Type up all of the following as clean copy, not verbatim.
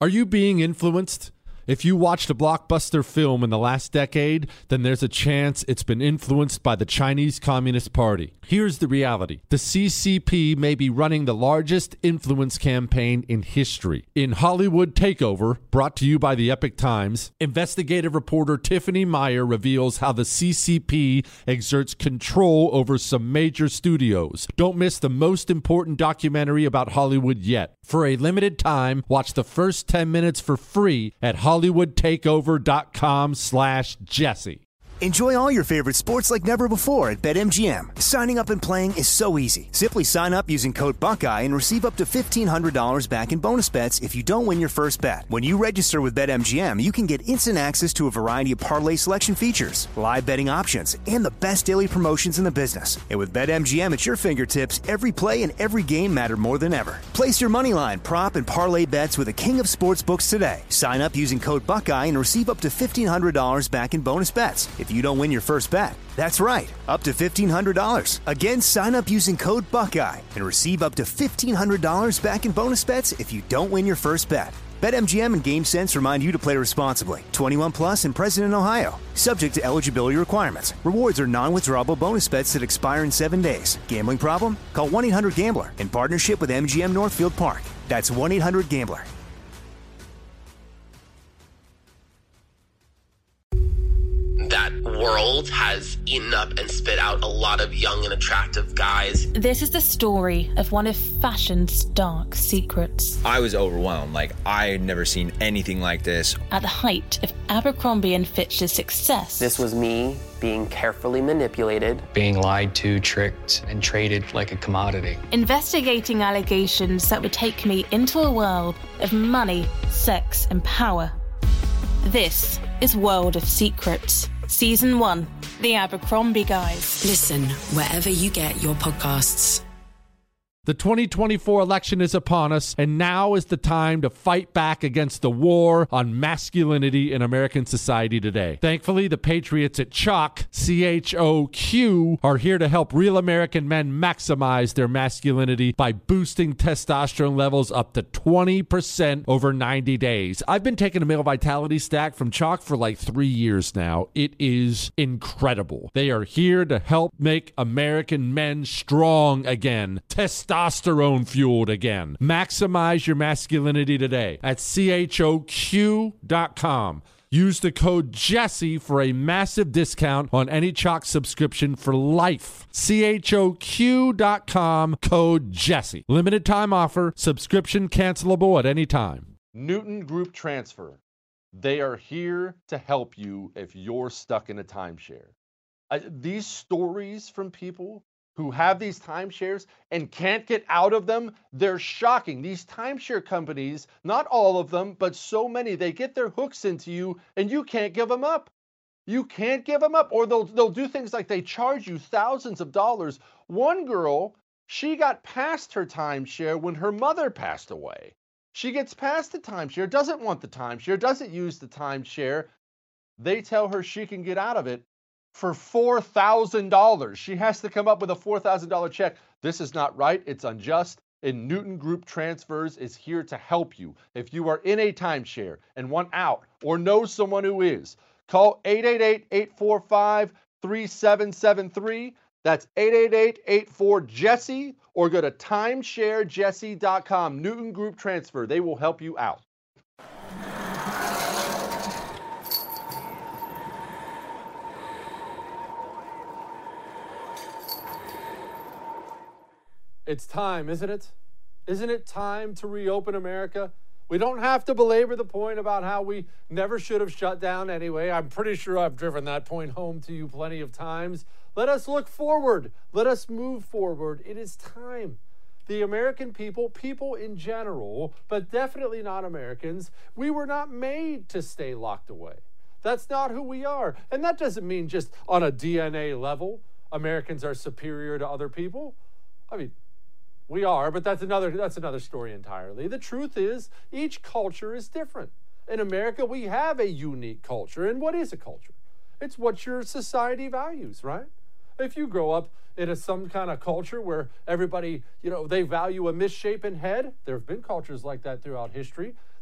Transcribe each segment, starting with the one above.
Are you being influenced? If you watched a blockbuster film in the last decade, then there's a chance it's been influenced by the Chinese Communist Party. Here's the reality. The CCP may be running the largest influence campaign in history. In Hollywood Takeover, brought to you by the Epoch Times, investigative reporter Tiffany Meyer reveals how the CCP exerts control over some major studios. Don't miss the most important documentary about Hollywood yet. For a limited time, watch the first 10 minutes for free at HollywoodTakeover.com/Jesse. Enjoy all your favorite sports like never before at BetMGM. Signing up and playing is so easy. Simply sign up using code Buckeye and receive up to $1,500 back in bonus bets if you don't win your first bet. When you register with BetMGM, you can get instant access to a variety of parlay selection features, live betting options, and the best daily promotions in the business. And with BetMGM at your fingertips, every play and every game matter more than ever. Place your moneyline, prop, and parlay bets with the king of sportsbooks today. Sign up using code Buckeye and receive up to $1,500 back in bonus bets if you don't win your first bet. That's right, up to $1,500. Again, sign up using code Buckeye and receive up to $1,500 back in bonus bets if you don't win your first bet. BetMGM and GameSense remind you to play responsibly. 21 plus and present in Ohio. Subject to eligibility requirements. Rewards are non-withdrawable bonus bets that expire in 7 days. Gambling problem? Call 1-800-GAMBLER in partnership with MGM Northfield Park. That's 1-800-GAMBLER. That world has eaten up and spit out a lot of young and attractive guys. This is the story of one of fashion's dark secrets. I was overwhelmed. I had never seen anything like this. At the height of Abercrombie & Fitch's success. This was me being carefully manipulated. Being lied to, tricked, and traded like a commodity. Investigating allegations that would take me into a world of money, sex, and power. This is World of Secrets. Season 1, The Abercrombie Guys. Listen wherever you get your podcasts. The 2024 election is upon us, and now is the time to fight back against the war on masculinity in American society today. Thankfully, the patriots at CHOQ, CHOQ, are here to help real American men maximize their masculinity by boosting testosterone levels up to 20% over 90 days. I've been taking a male vitality stack from CHOQ for 3 years now. It is incredible. They are here to help make American men strong again. Testosterone fueled again. Maximize your masculinity today at CHOQ.com. Use the code Jesse for a massive discount on any CHOQ subscription for life. CHOQ.com, code Jesse. Limited time offer. Subscription cancelable at any time. Newton Group Transfer. They are here to help you if you're stuck in a timeshare. These stories from people who have these timeshares and can't get out of them, they're shocking. These timeshare companies, not all of them, but so many, they get their hooks into you and you can't give them up. You can't give them up. Or they'll do things like they charge you thousands of dollars. One girl, she got past her timeshare when her mother passed away. She gets past the timeshare, doesn't want the timeshare, doesn't use the timeshare. They tell her she can get out of it for $4,000. She has to come up with a $4,000 check. This is not right. It's unjust. And Newton Group Transfers is here to help you. If you are in a timeshare and want out or know someone who is, call 888-845-3773. That's 888-84-JESSE, or go to timesharejesse.com. Newton Group Transfer. They will help you out. It's time, isn't it? Isn't it time to reopen America? We don't have to belabor the point about how we never should have shut down anyway. I'm pretty sure I've driven that point home to you plenty of times. Let us look forward. Let us move forward. It is time. The American people, people in general, but definitely not Americans, we were not made to stay locked away. That's not who we are. And that doesn't mean just on a DNA level, Americans are superior to other people. I mean, we are, but that's another story entirely. The truth is, each culture is different. In America, we have a unique culture. And what is a culture? It's what your society values, right? If you grow up in some kind of culture where everybody, they value a misshapen head, there have been cultures like that throughout history.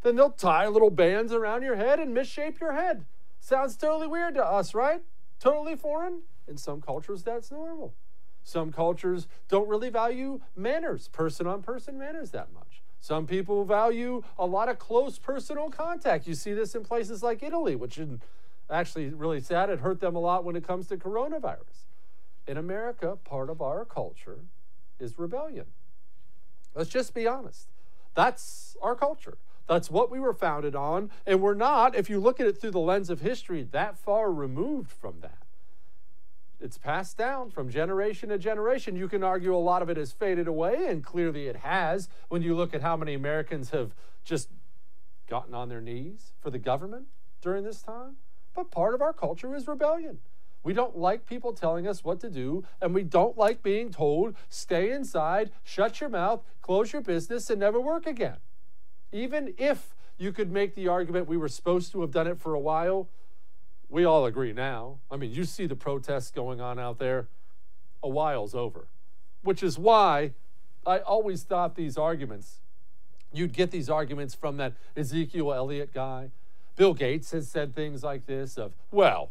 then they'll tie little bands around your head and misshape your head. Sounds totally weird to us, right? Totally foreign? In some cultures, that's normal. Some cultures don't really value manners, person-on-person manners that much. Some people value a lot of close personal contact. You see this in places like Italy, which is actually really sad. It hurt them a lot when it comes to coronavirus. In America, part of our culture is rebellion. Let's just be honest. That's our culture. That's what we were founded on, and we're not, if you look at it through the lens of history, that far removed from that. It's passed down from generation to generation. You can argue a lot of it has faded away, and clearly it has when you look at how many Americans have just gotten on their knees for the government during this time. But part of our culture is rebellion. We don't like people telling us what to do, and we don't like being told, stay inside, shut your mouth, close your business, and never work again. Even if you could make the argument we were supposed to have done it for a while, we all agree now. I mean, you see the protests going on out there. A while's over, which is why I always thought these arguments, you'd get these arguments from that Ezekiel Elliott guy. Bill Gates has said things like this of, well,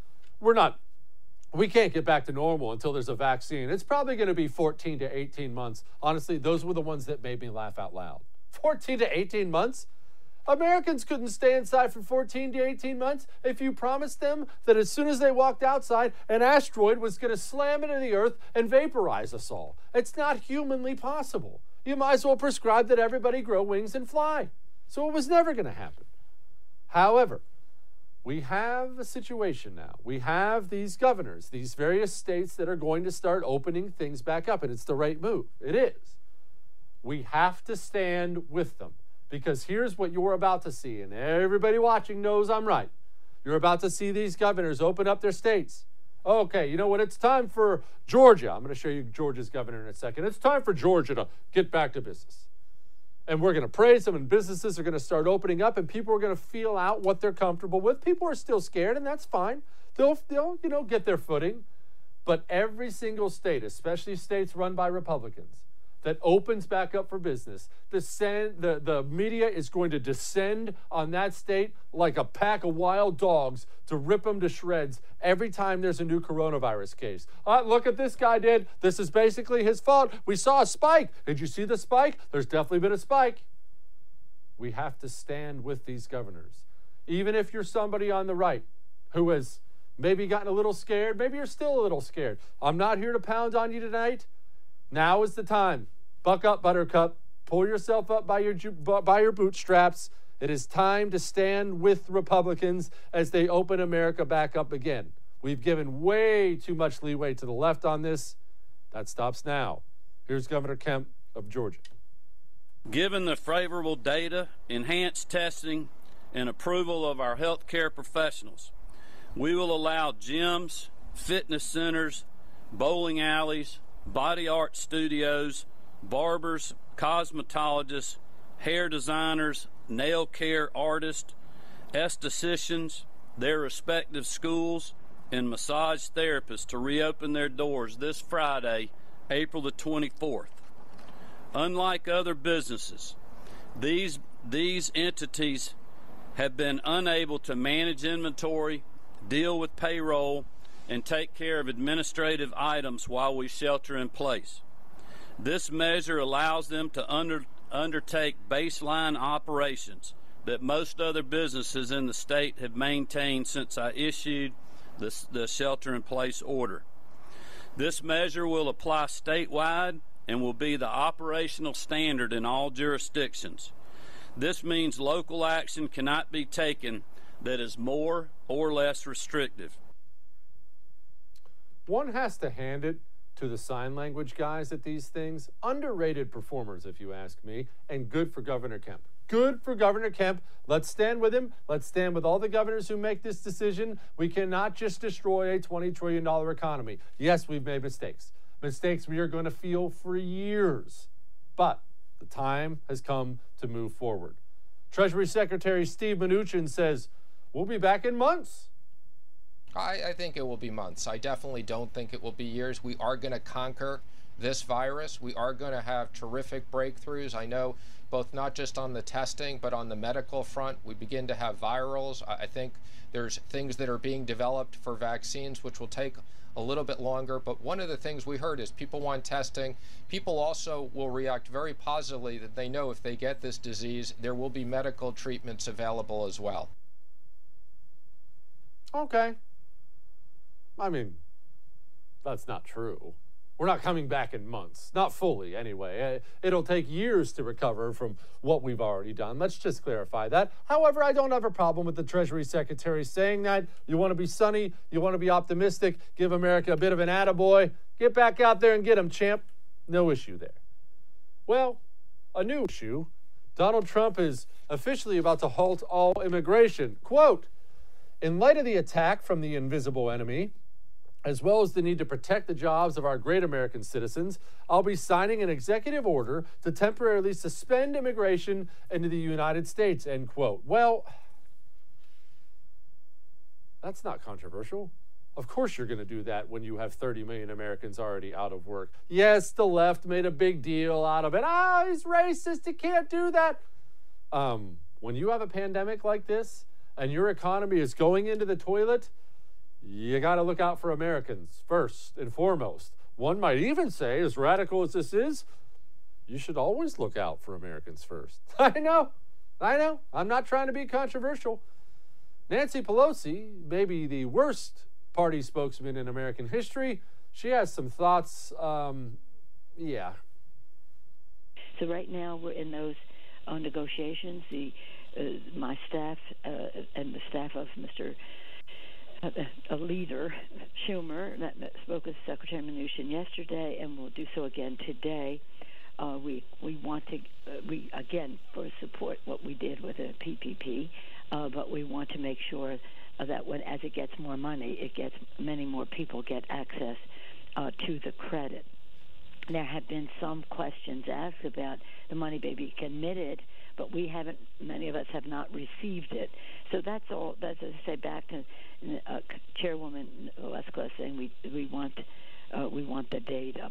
we can't get back to normal until there's a vaccine. It's probably going to be 14 to 18 months. Honestly, those were the ones that made me laugh out loud. 14 to 18 months? Americans couldn't stay inside for 14 to 18 months if you promised them that as soon as they walked outside, an asteroid was going to slam into the earth and vaporize us all. It's not humanly possible. You might as well prescribe that everybody grow wings and fly. So it was never going to happen. However, we have a situation now. We have these governors, these various states that are going to start opening things back up, and it's the right move. It is. We have to stand with them. Because here's what you're about to see, and everybody watching knows I'm right. You're about to see these governors open up their states. Okay, you know what? It's time for Georgia. I'm going to show you Georgia's governor in a second. It's time for Georgia to get back to business. And we're going to praise them, and businesses are going to start opening up, and people are going to feel out what they're comfortable with. People are still scared, and that's fine. They'll get their footing. But every single state, especially states run by Republicans, that opens back up for business, the media is going to descend on that state like a pack of wild dogs to rip them to shreds every time there's a new coronavirus case. Look at this guy did. This is basically his fault. We saw a spike. Did you see the spike? There's definitely been a spike. We have to stand with these governors. Even if you're somebody on the right who has maybe gotten a little scared, maybe you're still a little scared. I'm not here to pound on you tonight. Now is the time. Buck up, Buttercup. Pull yourself up by your bootstraps. It is time to stand with Republicans as they open America back up again. We've given way too much leeway to the left on this. That stops now. Here's Governor Kemp of Georgia. Given the favorable data, enhanced testing, and approval of our healthcare professionals, we will allow gyms, fitness centers, bowling alleys, body art studios, barbers, cosmetologists, hair designers, nail care artists, estheticians, their respective schools, and massage therapists to reopen their doors this Friday, April the 24th. Unlike other businesses, these entities have been unable to manage inventory, deal with payroll, and take care of administrative items while we shelter in place. This measure allows them to undertake baseline operations that most other businesses in the state have maintained since I issued the shelter-in-place order. This measure will apply statewide and will be the operational standard in all jurisdictions. This means local action cannot be taken that is more or less restrictive. One has to hand it to the sign language guys at these things. Underrated performers, if you ask me, and good for Governor Kemp. Good for Governor Kemp. Let's stand with him. Let's stand with all the governors who make this decision. We cannot just destroy a $20 trillion economy. Yes, we've made mistakes. Mistakes we are going to feel for years. But the time has come to move forward. Treasury Secretary Steve Mnuchin says, we'll be back in months. I think it will be months. I definitely don't think it will be years. We are going to conquer this virus. We are going to have terrific breakthroughs. I know both not just on the testing, but on the medical front. We begin to have virals. I think there's things that are being developed for vaccines, which will take a little bit longer. But one of the things we heard is people want testing. People also will react very positively that they know if they get this disease, there will be medical treatments available as well. Okay. I mean, that's not true. We're not coming back in months. Not fully, anyway. It'll take years to recover from what we've already done. Let's just clarify that. However, I don't have a problem with the Treasury Secretary saying that. You want to be sunny, you want to be optimistic, give America a bit of an attaboy. Get back out there and get him, champ. No issue there. Well, a new issue. Donald Trump is officially about to halt all immigration. Quote, in light of the attack from the invisible enemy, as well as the need to protect the jobs of our great American citizens, I'll be signing an executive order to temporarily suspend immigration into the United States, end quote. Well, that's not controversial. Of course you're going to do that when you have 30 million Americans already out of work. Yes, the left made a big deal out of it. He's racist, he can't do that. When you have a pandemic like this and your economy is going into the toilet, you got to look out for Americans first and foremost. One might even say, as radical as this is, you should always look out for Americans first. I know. I'm not trying to be controversial. Nancy Pelosi, maybe the worst party spokesman in American history, she has some thoughts. Yeah. So right now we're in those negotiations. My staff and the staff of Mr. A leader, Schumer, that spoke with Secretary Mnuchin yesterday and will do so again today. We want to, again, for support what we did with the PPP, but we want to make sure that as it gets more money, many more people get access to the credit. There have been some questions asked about the money being committed, but many of us have not received it. So that's all. That's, as I say, back to Chairwoman Lesko saying we want the data.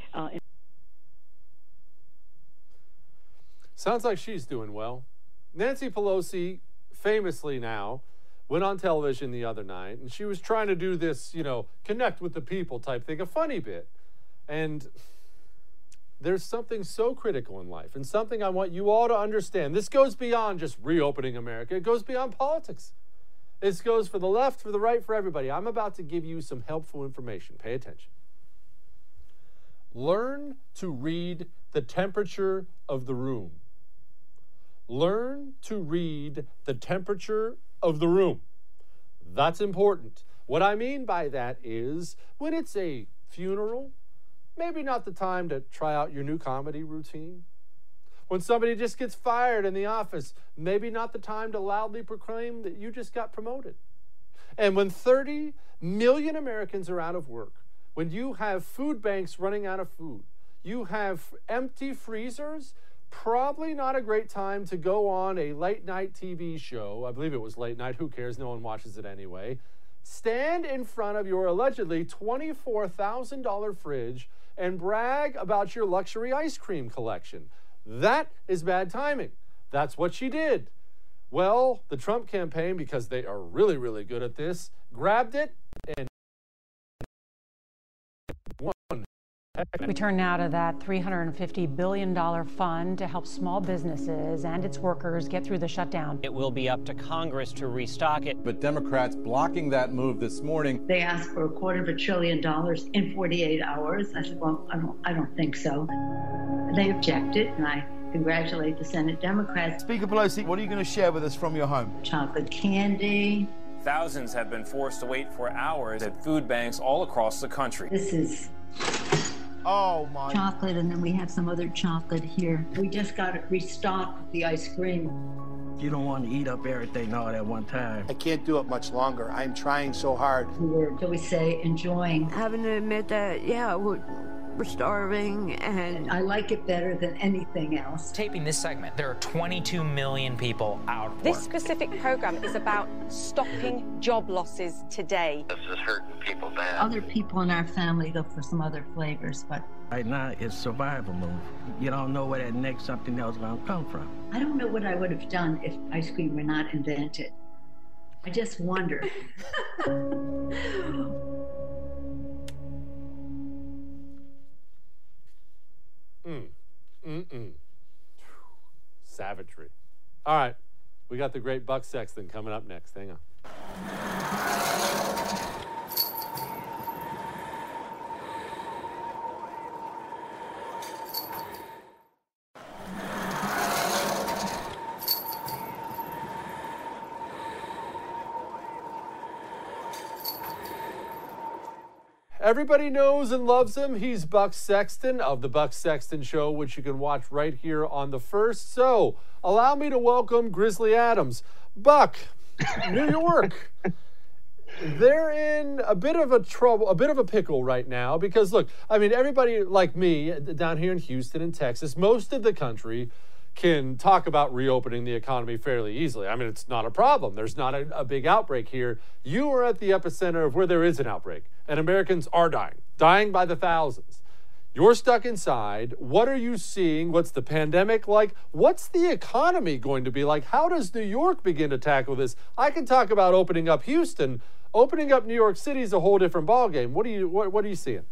Sounds like she's doing well. Nancy Pelosi, famously now, went on television the other night, and she was trying to do this, connect with the people type thing, a funny bit. And there's something so critical in life, and something I want you all to understand. This goes beyond just reopening America. It goes beyond politics. This goes for the left, for the right, for everybody. I'm about to give you some helpful information. Pay attention. Learn to read the temperature of the room. Learn to read the temperature of the room. That's important. What I mean by that is when it's a funeral, maybe not the time to try out your new comedy routine. When somebody just gets fired in the office, maybe not the time to loudly proclaim that you just got promoted. And when 30 million Americans are out of work, when you have food banks running out of food, you have empty freezers, probably not a great time to go on a late night TV show. I believe it was late night. Who cares? No one watches it anyway. Stand in front of your allegedly $24,000 fridge and brag about your luxury ice cream collection. That is bad timing. That's what she did. Well, the Trump campaign, because they are really, really good at this, grabbed it and won. We turn now to that $350 billion fund to help small businesses and its workers get through the shutdown. It will be up to Congress to restock it. But Democrats blocking that move this morning. They asked for $250 billion in 48 hours. I said, well, I don't think so. They objected, and I congratulate the Senate Democrats. Speaker Pelosi, what are you going to share with us from your home? Chocolate candy. Thousands have been forced to wait for hours at food banks all across the country. This is chocolate, and then we have some other chocolate here. We just got it restocked with the ice cream. You don't want to eat up everything all at one time. I can't do it much longer. I'm trying so hard. We were, shall we say, enjoying. Having to admit that, yeah, we're super starving, and I like it better than anything else. Taping this segment, there are 22 million people out of work. This specific program is about stopping job losses today. This is hurting people bad. Other people in our family look for some other flavors, but right now it's survival mode. You don't know where that next something else is going to come from. I don't know what I would have done if ice cream were not invented. I just wonder. Savagery. All right, we got the great Buck Sexton coming up next. Hang on. Everybody knows and loves him. He's Buck Sexton of The Buck Sexton Show, which you can watch right here on The First. So, allow me to welcome Grizzly Adams. Buck, New York, they're in a bit of a pickle right now because, look, I mean, everybody like me down here in Houston and Texas, most of the country can talk about reopening the economy fairly easily. I mean, it's not a problem. There's not a big outbreak here. You are at the epicenter of where there is an outbreak, and Americans are dying by the thousands. You're stuck inside. What are you seeing? What's the pandemic like? What's the economy going to be like? How does New York begin to tackle this? I can talk about opening up Houston. Opening up New York City is a whole different ballgame. What are you seeing?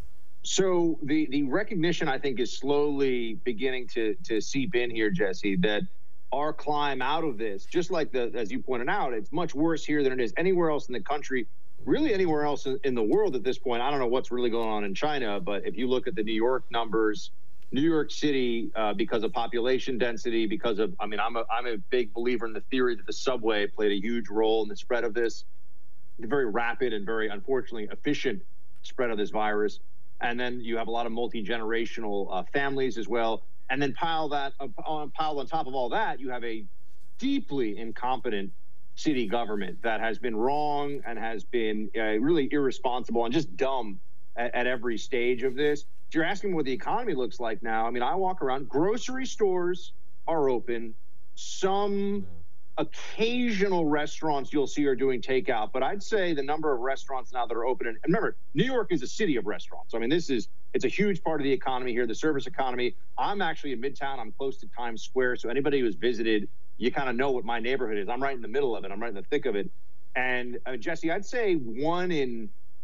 So the recognition, I think, is slowly beginning to seep in here, Jesse, that our climb out of this, just like as you pointed out, it's much worse here than it is anywhere else in the country, really anywhere else in the world at this point. I don't know what's really going on in China, but if you look at the New York numbers, New York City, because of population density, I'm a big believer in the theory that the subway played a huge role in the spread of this, the very rapid and very, unfortunately, efficient spread of this virus. And then you have a lot of multi-generational families as well. And then piled on top of all that, you have a deeply incompetent city government that has been wrong and has been really irresponsible and just dumb at every stage of this. If you're asking what the economy looks like now, I mean, I walk around, grocery stores are open. Some occasional restaurants you'll see are doing takeout, but I'd say the number of restaurants now that are open, and remember, New York is a city of restaurants. I mean, it's a huge part of the economy here, the service economy. I'm actually in Midtown. I'm close to Times Square, so anybody who's visited, you kind of know what my neighborhood is. I'm right in the middle of it. I'm right in the thick of it. And Jesse, I'd say one in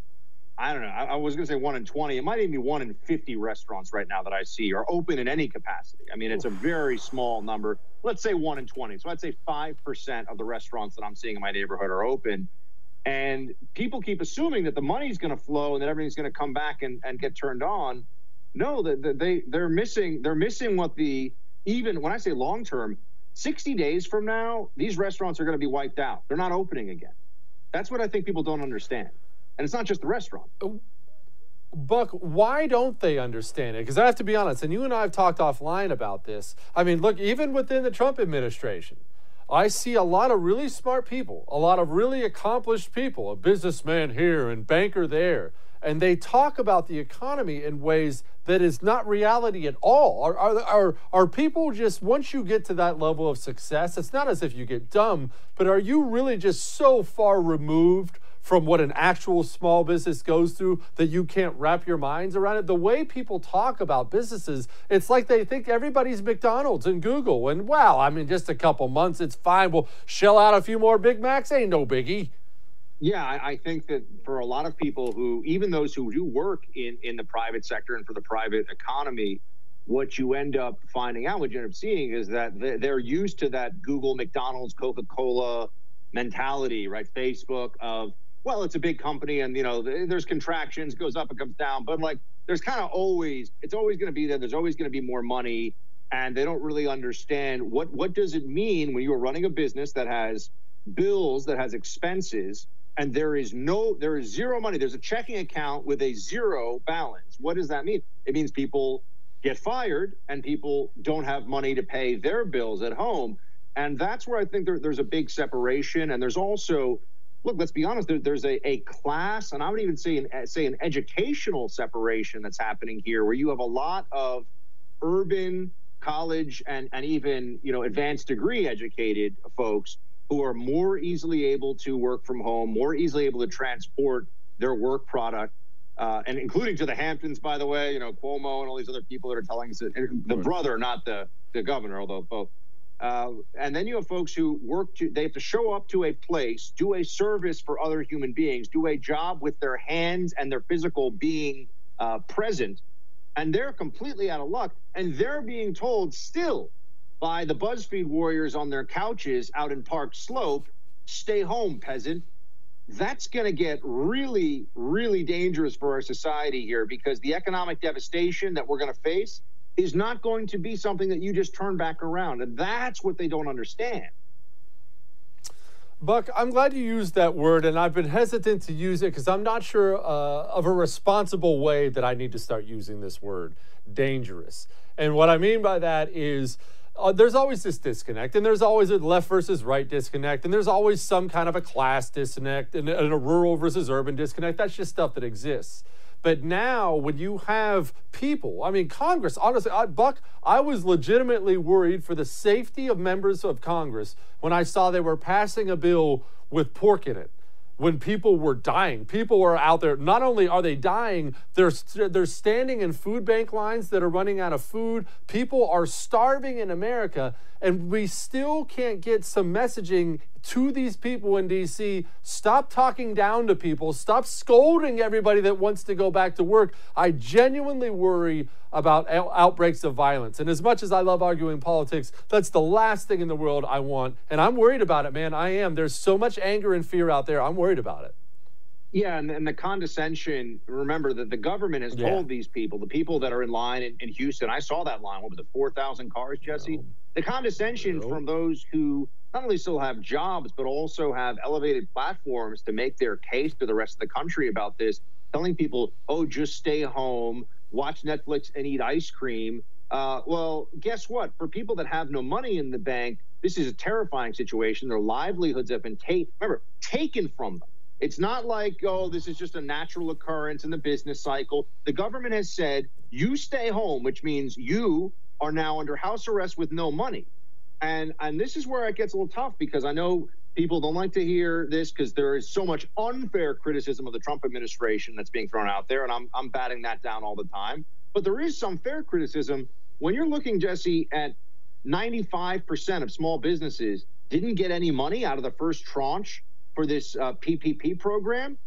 20. It might even be 1 in 50 restaurants right now that I see are open in any capacity. I mean, it's a very small number. Let's say 1 in 20. So I'd say 5% of the restaurants that I'm seeing in my neighborhood are open. And people keep assuming that the money's going to flow and that everything's going to come back and get turned on. No, they're missing what even when I say long term, 60 days from now, these restaurants are going to be wiped out. They're not opening again. That's what I think people don't understand. And it's not just the restaurant. Buck, why don't they understand it? Because I have to be honest, and you and I have talked offline about this. I mean, look, even within the Trump administration, I see a lot of really smart people, a lot of really accomplished people, a businessman here and banker there, and they talk about the economy in ways that is not reality at all. Are people just, once you get to that level of success, it's not as if you get dumb, but are you really just so far removed from what an actual small business goes through that you can't wrap your minds around it? The way people talk about businesses, it's like they think everybody's McDonald's and Google. And wow, I mean, just a couple months, it's fine. We'll shell out a few more Big Macs, ain't no biggie. Yeah, I think that for a lot of people who, even those who do work in the private sector and for the private economy, what you end up finding out, what you end up seeing is that they're used to that Google, McDonald's, Coca-Cola mentality, right? Facebook of, well, it's a big company and, you know, there's contractions, goes up and comes down. But like, there's kind of it's always going to be there. There's always going to be more money. And they don't really understand what does it mean when you are running a business that has bills, that has expenses, and there is zero money. There's a checking account with a zero balance. What does that mean? It means people get fired and people don't have money to pay their bills at home. And that's where I think there's a big separation. And there's also, look, let's be honest, there's a class, and I would even say an educational separation that's happening here, where you have a lot of urban college and even, advanced degree educated folks who are more easily able to work from home, more easily able to transport their work product, and including to the Hamptons, by the way, Cuomo and all these other people that are telling us, the brother, not the governor, although both. And then you have folks who they have to show up to a place, do a service for other human beings, do a job with their hands and their physical being present. And they're completely out of luck. And they're being told still by the BuzzFeed warriors on their couches out in Park Slope, stay home, peasant. That's going to get really, really dangerous for our society here, because the economic devastation that we're going to face is not going to be something that you just turn back around. And that's what they don't understand. Buck, I'm glad you used that word, and I've been hesitant to use it because I'm not sure of a responsible way that I need to start using this word, dangerous. And what I mean by that is there's always this disconnect, and there's always a left versus right disconnect, and there's always some kind of a class disconnect and a rural versus urban disconnect. That's just stuff that exists. But now when you have people, Congress, honestly, Buck, I was legitimately worried for the safety of members of Congress when I saw they were passing a bill with pork in it. When people were dying, people are out there. Not only are they dying, they're standing in food bank lines that are running out of food. People are starving in America, and we still can't get some messaging to these people in D.C. Stop talking down to people. Stop scolding everybody that wants to go back to work. I genuinely worry about outbreaks of violence. And as much as I love arguing politics, that's the last thing in the world I want. And I'm worried about it, man. I am. There's so much anger and fear out there. I'm worried about it. Yeah, and the condescension, remember that the government has told these people, the people that are in line in Houston, I saw that line, what was it, 4,000 cars, Jesse? The condescension from those who not only still have jobs, but also have elevated platforms to make their case to the rest of the country about this, telling people, just stay home, watch Netflix and eat ice cream. Well, guess what? For people that have no money in the bank, this is a terrifying situation. Their livelihoods have been taken from them. It's not like, this is just a natural occurrence in the business cycle. The government has said, you stay home, which means you are now under house arrest with no money. And this is where it gets a little tough, because I know people don't like to hear this because there is so much unfair criticism of the Trump administration that's being thrown out there, and I'm batting that down all the time. But there is some fair criticism. When you're looking, Jesse, at 95% of small businesses didn't get any money out of the first tranche for this PPP program,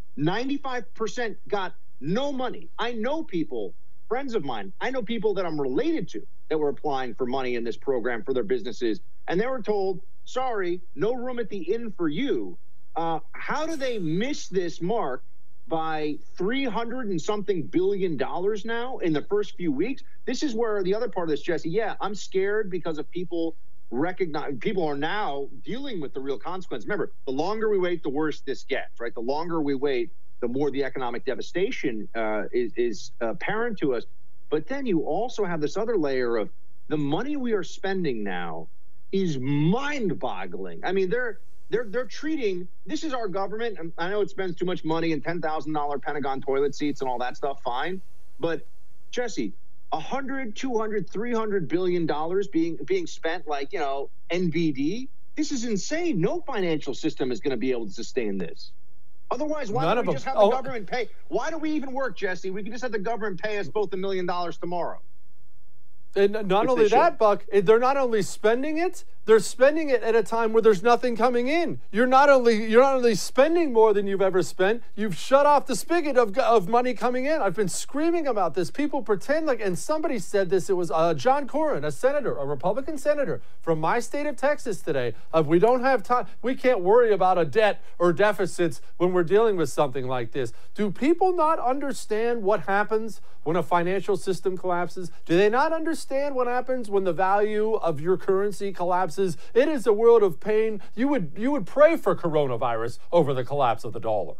95% got no money. I know people, friends of mine, I know people that I'm related to that were applying for money in this program for their businesses, and they were told, sorry, no room at the inn for you. How do they miss this mark by $300 and something billion now in the first few weeks? This is where the other part of this, Jesse, I'm scared because of people are now dealing with the real consequence. Remember, the longer we wait, the worse this gets, right? The longer we wait, the more the economic devastation is apparent to us. But then you also have this other layer of the money we are spending now is mind-boggling. I mean, they're treating, this is our government, and I know it spends too much money in $10,000 Pentagon toilet seats and all that stuff, fine. But Jesse, $100, $200, $300 billion being spent like, NBD. This is insane. No financial system is going to be able to sustain this. Otherwise, why don't we just have the government pay? Why do we even work, Jesse? We can just have the government pay us both $1 million tomorrow. And not only that, Buck, they're not only spending it, they're spending it at a time where there's nothing coming in. You're not only spending more than you've ever spent, you've shut off the spigot of money coming in. I've been screaming about this. People pretend like, and somebody said this, it was John Cornyn, a senator, a Republican senator from my state of Texas today, we don't have time, we can't worry about a debt or deficits when we're dealing with something like this. Do people not understand what happens when a financial system collapses? Do they not understand what happens when the value of your currency collapses? It is a world of pain. You would pray for coronavirus over the collapse of the dollar.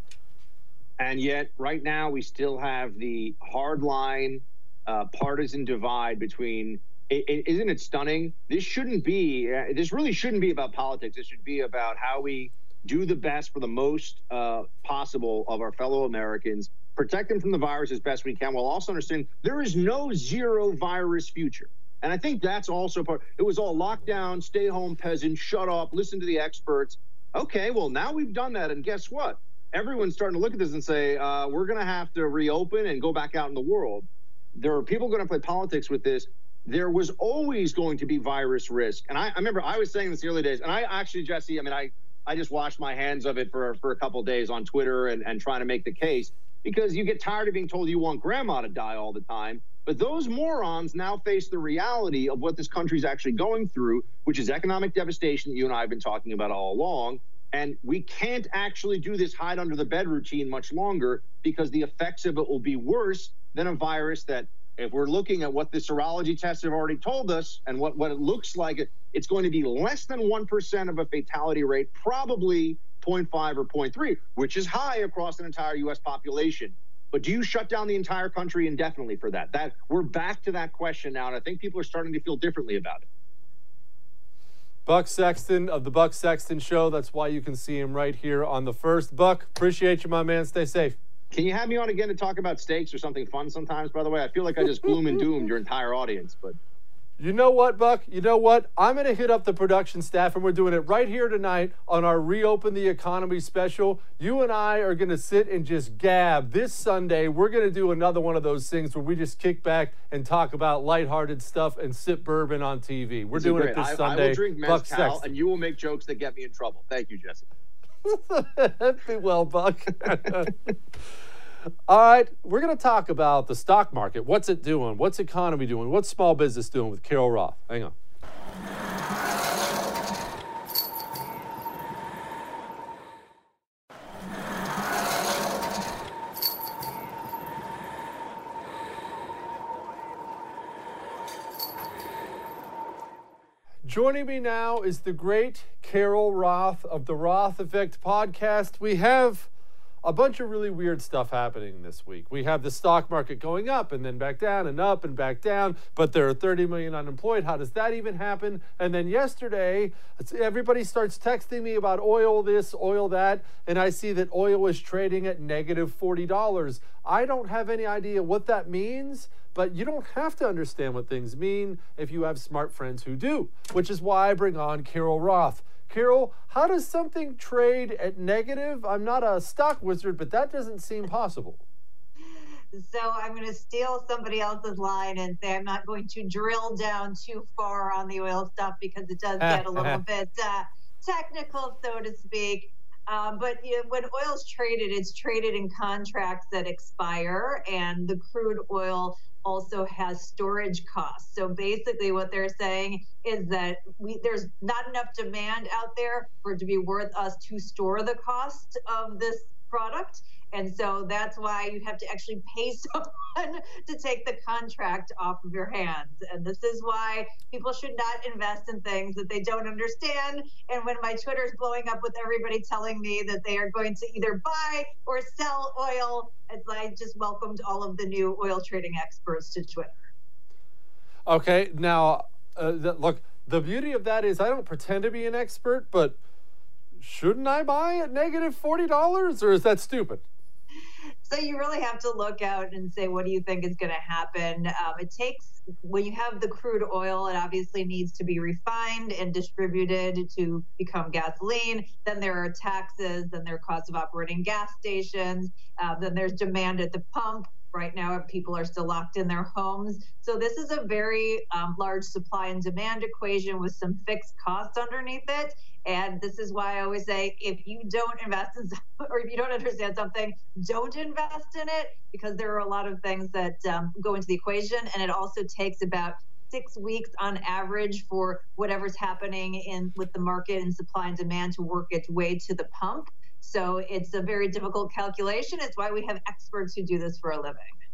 And yet, right now, we still have the hardline partisan divide between. Isn't it stunning? This really shouldn't be about politics. It should be about how we do the best for the most possible of our fellow Americans, protect them from the virus as best we can, while also understanding there is no zero virus future. And I think that's also part. It was all lockdown, stay home, peasant, shut up, listen to the experts. Okay, well, now we've done that. And guess what? Everyone's starting to look at this and say, we're going to have to reopen and go back out in the world. There are people going to play politics with this. There was always going to be virus risk. And I remember I was saying this the early days. And I actually, Jesse, I mean, I just washed my hands of it for a couple of days on Twitter and trying to make the case, because you get tired of being told you want grandma to die all the time. But those morons now face the reality of what this country's actually going through, which is economic devastation that you and I have been talking about all along. And we can't actually do this hide under the bed routine much longer, because the effects of it will be worse than a virus that, if we're looking at what the serology tests have already told us and what it looks like, it's going to be less than 1% of a fatality rate, probably 0.5 or 0.3, which is high across an entire U.S. population. But do you shut down the entire country indefinitely for that? That we're back to that question now, and I think people are starting to feel differently about it. Buck Sexton of the Buck Sexton Show. That's why you can see him right here on The First. Buck, appreciate you, my man. Stay safe. Can you have me on again to talk about steaks or something fun sometimes, by the way? I feel like I just gloom and doomed your entire audience, but... You know what, Buck? You know what? I'm going to hit up the production staff, and we're doing it right here tonight on our Reopen the Economy special. You and I are going to sit and just gab. This Sunday, we're going to do another one of those things where we just kick back and talk about lighthearted stuff and sip bourbon on TV. We're doing it this Sunday. I will drink mezcal, and you will make jokes that get me in trouble. Thank you, Jesse. Be well, Buck. All right, we're going to talk about the stock market. What's it doing? What's economy doing? What's small business doing with Carol Roth? Hang on. Joining me now is the great Carol Roth of the Roth Effect podcast. We have a bunch of really weird stuff happening this week. We have the stock market going up and then back down and up and back down, but there are 30 million unemployed. How does that even happen? And then yesterday, everybody starts texting me about oil this, oil that, and I see that oil is trading at negative $40. I don't have any idea what that means, but you don't have to understand what things mean if you have smart friends who do, which is why I bring on Carol Roth. Carol, how does something trade at negative? I'm not a stock wizard, but that doesn't seem possible. So I'm going to steal somebody else's line and say I'm not going to drill down too far on the oil stuff, because it does get a little bit technical, so to speak. But when oil's traded, it's traded in contracts that expire, and the crude oil also has storage costs. So basically what they're saying is that there's not enough demand out there for it to be worth us to store the cost of this product. And so that's why you have to actually pay someone to take the contract off of your hands. And this is why people should not invest in things that they don't understand. And when my Twitter is blowing up with everybody telling me that they are going to either buy or sell oil, as I just welcomed all of the new oil trading experts to Twitter. Okay, now, look, the beauty of that is I don't pretend to be an expert, but shouldn't I buy at negative $40, or is that stupid? So you really have to look out and say, what do you think is going to happen? It takes, when you have the crude oil, it obviously needs to be refined and distributed to become gasoline. Then there are taxes, then there are costs of operating gas stations. Then there's demand at the pump. Right now, people are still locked in their homes. So this is a very large supply and demand equation with some fixed costs underneath it. And this is why I always say, if you don't invest in something, or if you don't understand something, don't invest in it, because there are a lot of things that go into the equation. And it also takes about 6 weeks on average for whatever's happening with the market and supply and demand to work its way to the pump. So it's a very difficult calculation. It's why we have experts who do this for a living.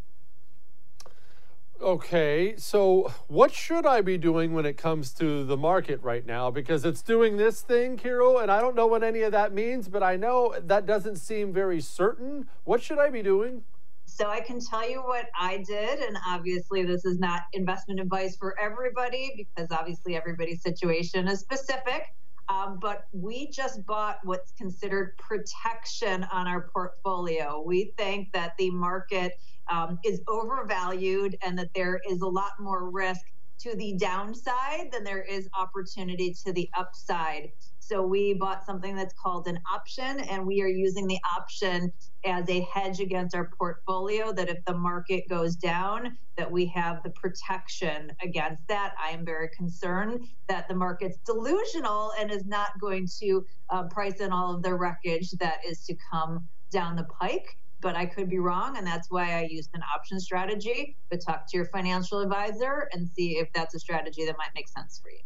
Okay, so what should I be doing when it comes to the market right now? Because it's doing this thing, Carol, and I don't know what any of that means, but I know that doesn't seem very certain. What should I be doing? So I can tell you what I did, and obviously this is not investment advice for everybody, because obviously everybody's situation is specific. But we just bought what's considered protection on our portfolio. We think that the market is overvalued and that there is a lot more risk to the downside than there is opportunity to the upside. So we bought something that's called an option, and we are using the option as a hedge against our portfolio, that if the market goes down, that we have the protection against that. I am very concerned that the market's delusional and is not going to price in all of the wreckage that is to come down the pike. But I could be wrong, and that's why I used an option strategy. But talk to your financial advisor and see if that's a strategy that might make sense for you.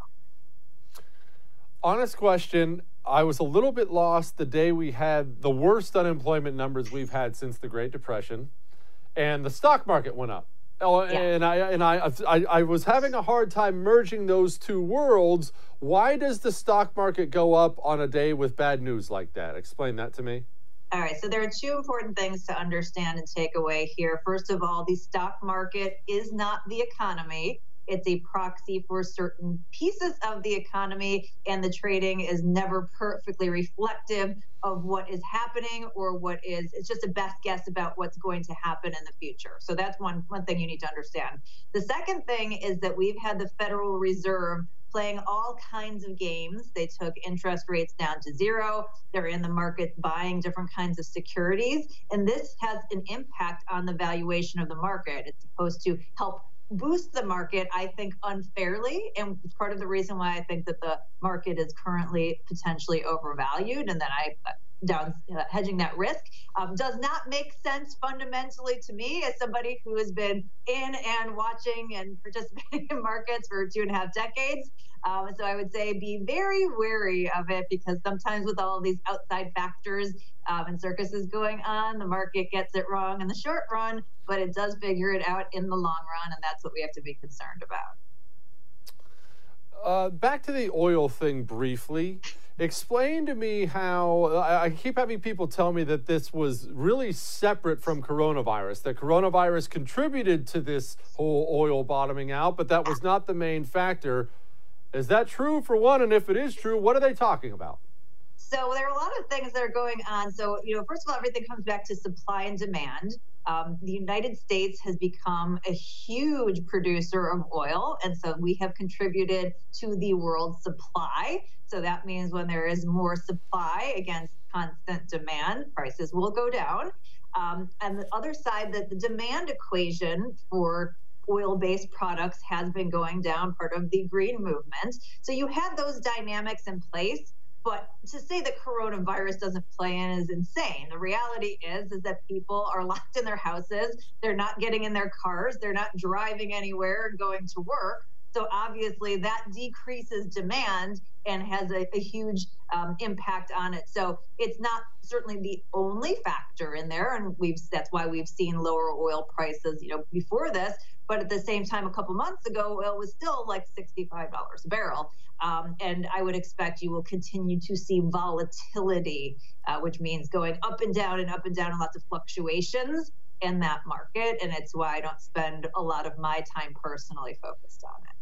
Honest question, I was a little bit lost the day we had the worst unemployment numbers we've had since the Great Depression, and the stock market went up. And I was having a hard time merging those two worlds. Why does the stock market go up on a day with bad news like that? Explain that to me. All right, so there are two important things to understand and take away here. First of all, the stock market is not the economy. It's a proxy for certain pieces of the economy, and the trading is never perfectly reflective of what is happening or what is. It's just a best guess about what's going to happen in the future. So that's one thing you need to understand. The second thing is that we've had the Federal Reserve playing all kinds of games. They took interest rates down to zero. They're in the market buying different kinds of securities, and this has an impact on the valuation of the market. It's supposed to help boost the market, I think, unfairly, and it's part of the reason why I think that the market is currently potentially overvalued, and that hedging that risk does not make sense fundamentally to me as somebody who has been in and watching and participating in markets for 2.5 decades. So I would say be very wary of it, because sometimes with all of these outside factors and circuses going on, the market gets it wrong in the short run, but it does figure it out in the long run, and that's what we have to be concerned about. Back to the oil thing briefly. Explain to me how, I keep having people tell me that this was really separate from coronavirus, that coronavirus contributed to this whole oil bottoming out, but that was not the main factor. Is that true, for one? And if it is true, what are they talking about? So there are a lot of things that are going on. So, first of all, everything comes back to supply and demand. The United States has become a huge producer of oil, and so we have contributed to the world supply. So that means when there is more supply against constant demand, prices will go down. And the other side, that the demand equation for oil-based products has been going down, part of the green movement. So you had those dynamics in place. But to say that coronavirus doesn't play in is insane. The reality is that people are locked in their houses. They're not getting in their cars. They're not driving anywhere and going to work. So obviously that decreases demand and has a huge impact on it. So it's not certainly the only factor in there. And that's why we've seen lower oil prices, before this. But at the same time, a couple months ago, oil was still like $65 a barrel. And I would expect you will continue to see volatility, which means going up and down and lots of fluctuations in that market. And it's why I don't spend a lot of my time personally focused on it.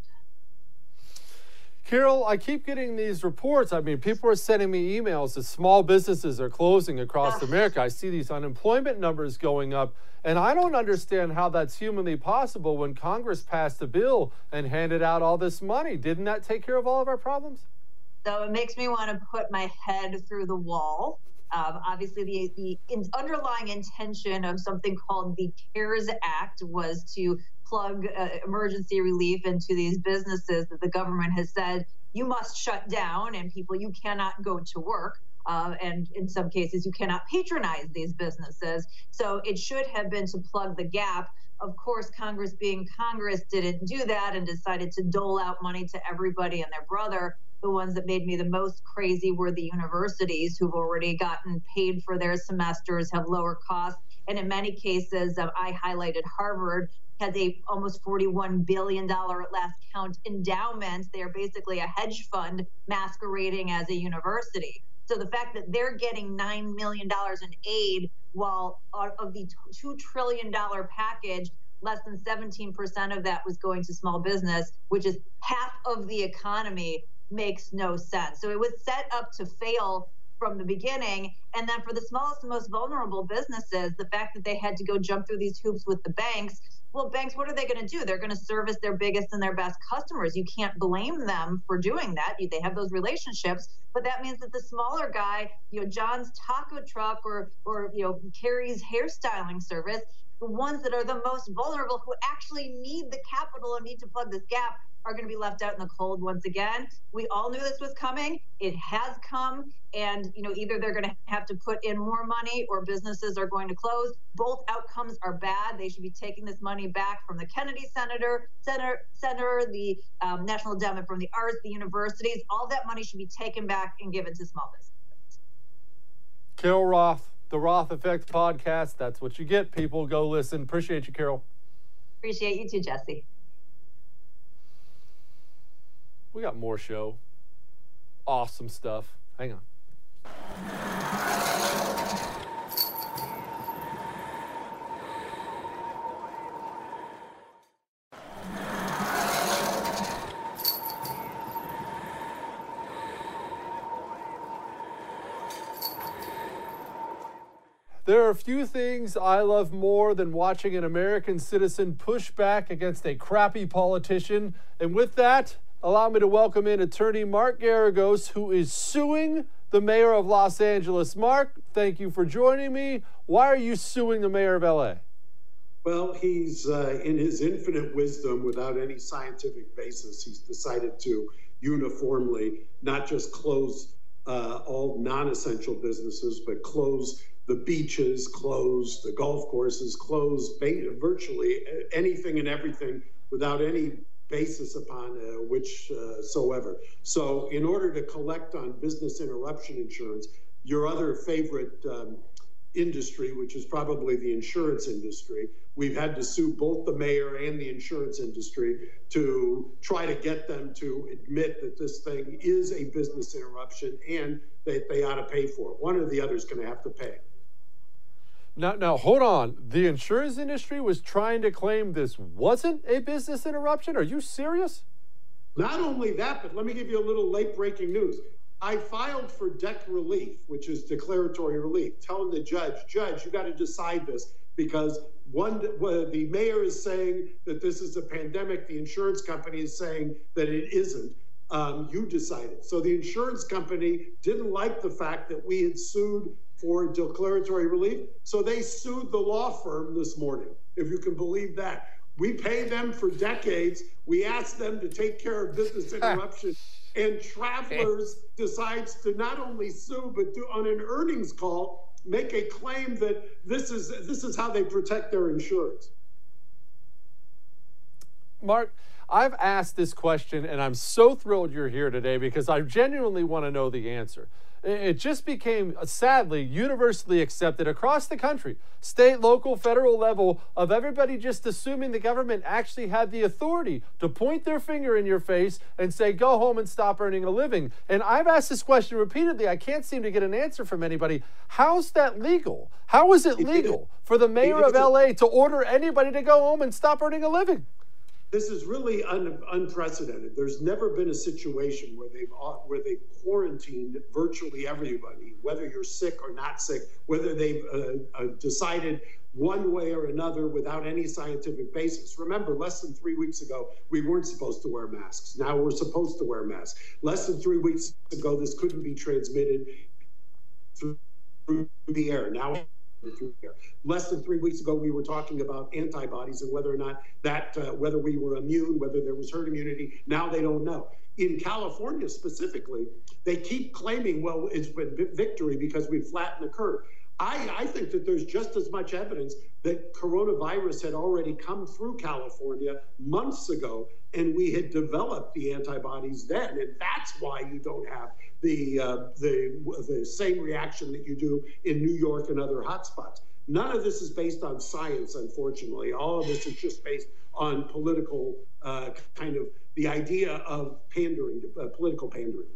Carol, I keep getting these reports. I mean, people are sending me emails that small businesses are closing across America. I see these unemployment numbers going up, and I don't understand how that's humanly possible when Congress passed a bill and handed out all this money. Didn't that take care of all of our problems? So it makes me want to put my head through the wall. Obviously, the underlying intention of something called the CARES Act was to plug emergency relief into these businesses that the government has said you must shut down, and you cannot go to work. And in some cases, you cannot patronize these businesses. So it should have been to plug the gap. Of course, Congress being Congress didn't do that and decided to dole out money to everybody and their brother. The ones that made me the most crazy were the universities, who've already gotten paid for their semesters, have lower costs. And in many cases, I highlighted Harvard, has a almost $41 billion at last count endowment. They are basically a hedge fund masquerading as a university. So the fact that they're getting $9 million in aid, while of the $2 trillion package, less than 17% of that was going to small business, which is half of the economy, makes no sense. So it was set up to fail from the beginning. And then for the smallest and most vulnerable businesses, the fact that they had to go jump through these hoops with the banks, well, banks, what are they going to do? They're going to service their biggest and their best customers. You can't blame them for doing that. They have those relationships, but that means that the smaller guy, John's taco truck or Carrie's hairstyling service, the ones that are the most vulnerable, who actually need the capital and need to plug this gap, are going to be left out in the cold once again. We all knew this was coming. It has come. And, either they're going to have to put in more money or businesses are going to close. Both outcomes are bad. They should be taking this money back from the Kennedy Center, the National Endowment for the Arts, the universities. All that money should be taken back and given to small businesses. Carol Roth, the Roth Effect podcast. That's what you get, people. Go listen. Appreciate you, Carol. Appreciate you too, Jesse. We got more show. Awesome stuff. Hang on. There are a few things I love more than watching an American citizen push back against a crappy politician. And with that, allow me to welcome in attorney Mark Geragos, who is suing the mayor of Los Angeles. Mark, thank you for joining me. Why are you suing the mayor of LA? Well, he's in his infinite wisdom, without any scientific basis, he's decided to uniformly not just close all non-essential businesses, but close the beaches, close the golf courses, close virtually anything and everything without any basis upon which soever. So in order to collect on business interruption insurance, your other favorite industry, which is probably the insurance industry, we've had to sue both the mayor and the insurance industry to try to get them to admit that this thing is a business interruption and that they ought to pay for it. One or the other is going to have to pay. Now, hold on. The insurance industry was trying to claim this wasn't a business interruption? Are you serious? Not only that, but let me give you a little late-breaking news. I filed for DEC relief, which is declaratory relief, telling the judge, you got to decide this, because the mayor is saying that this is a pandemic. The insurance company is saying that it isn't. You decided. So the insurance company didn't like the fact that we had sued for declaratory relief. So they sued the law firm this morning, if you can believe that. We pay them for decades. We asked them to take care of business interruption. And Travelers decides to not only sue, but on an earnings call, make a claim that this is how they protect their insurance. Mark, I've asked this question, and I'm so thrilled you're here today because I genuinely want to know the answer. It just became, sadly, universally accepted across the country, state, local, federal level, of everybody just assuming the government actually had the authority to point their finger in your face and say, go home and stop earning a living. And I've asked this question repeatedly. I can't seem to get an answer from anybody. How's that legal? How is it legal for the mayor of LA to order anybody to go home and stop earning a living? This is really unprecedented. There's never been a situation where they've quarantined virtually everybody, whether you're sick or not sick, whether they've decided one way or another without any scientific basis. Remember, less than 3 weeks ago, we weren't supposed to wear masks. Now we're supposed to wear masks. Less than 3 weeks ago, this couldn't be transmitted through the air. Now through there. Less than 3 weeks ago, we were talking about antibodies and whether or not whether we were immune, whether there was herd immunity. Now they don't know. In California specifically, they keep claiming, well, it's been victory because we flattened the curve. I think that there's just as much evidence that coronavirus had already come through California months ago, and we had developed the antibodies then, and that's why you don't have the same reaction that you do in New York and other hotspots. None of this is based on science, unfortunately. All of this is just based on political the idea of pandering, political pandering.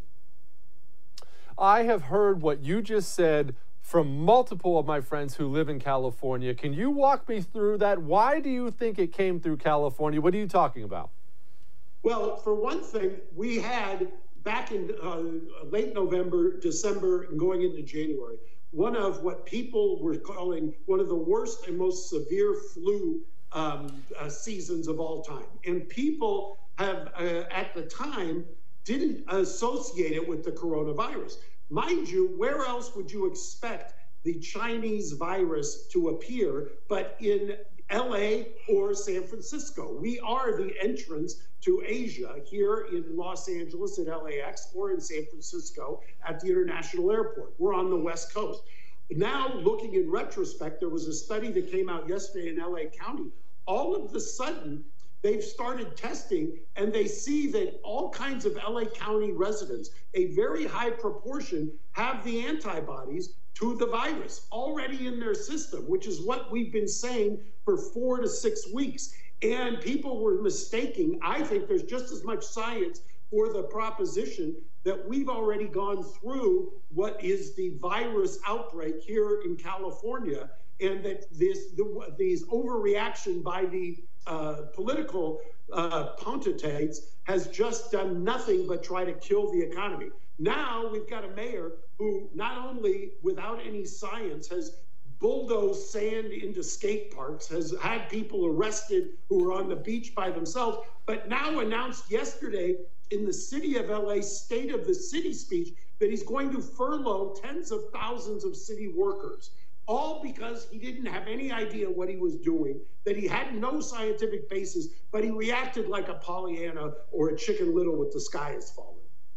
I have heard what you just said from multiple of my friends who live in California. Can you walk me through that? Why do you think it came through California? What are you talking about? Well, for one thing, we had back in late November, December, and going into January, one of what people were calling one of the worst and most severe flu seasons of all time. And people have, at the time, didn't associate it with the coronavirus. Mind you, where else would you expect the Chinese virus to appear but in LA or San Francisco? We are the entrance to Asia here in Los Angeles at LAX or in San Francisco at the International Airport. We're on the West Coast. Now, looking in retrospect, there was a study that came out yesterday in LA County. All of a sudden, they've started testing and they see that all kinds of LA County residents, a very high proportion, have the antibodies to the virus already in their system, which is what we've been saying for 4 to 6 weeks. And people were mistaking. I think there's just as much science for the proposition that we've already gone through what is the virus outbreak here in California, and that these overreaction by the political potentates has just done nothing but try to kill the economy. Now we've got a mayor who not only without any science has bulldozed sand into skate parks, has had people arrested who were on the beach by themselves, but now announced yesterday in the city of LA State of the City speech that he's going to furlough tens of thousands of city workers, all because he didn't have any idea what he was doing, that he had no scientific basis, but he reacted like a Pollyanna or a Chicken Little with the sky is falling.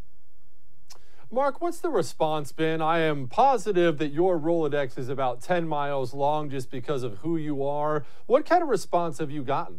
Mark, what's the response been? I am positive that your Rolodex is about 10 miles long just because of who you are. What kind of response have you gotten?